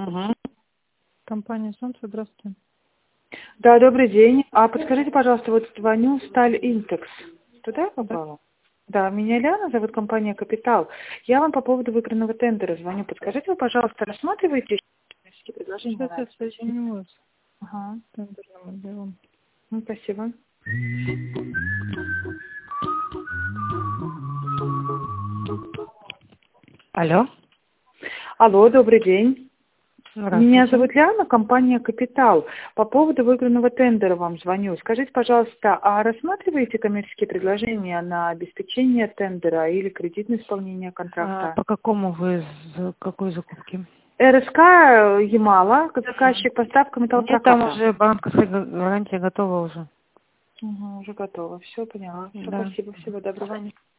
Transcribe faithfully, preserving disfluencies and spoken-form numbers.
Угу. Компания «Солнце», здравствуйте. Да, добрый день. А подскажите, пожалуйста, вот звоню Сталь Интекс. Туда я попала? Да, меня Ляна зовут, компания «Капитал». Я вам по поводу выигранного тендера звоню. Подскажите, вы, пожалуйста, рассматриваете коммерческие предложения Сейчас на я обеспечение? соединю вас Ага, с тендерным отделом. ну, спасибо. Алло. Алло, добрый день. Меня Здравствуйте. зовут Ляна, компания «Капитал». По поводу выигранного тендера вам звоню. Скажите, пожалуйста, а рассматриваете коммерческие предложения на обеспечение тендера или кредитное исполнение А, контракта? по какому вы, за какой закупки? РСК Ямала, заказчик, поставка Нет, там металлопроката. уже банковская га- гарантия готова уже. Угу, уже готово. Все, поняла. Все, Да. спасибо. Всего доброго.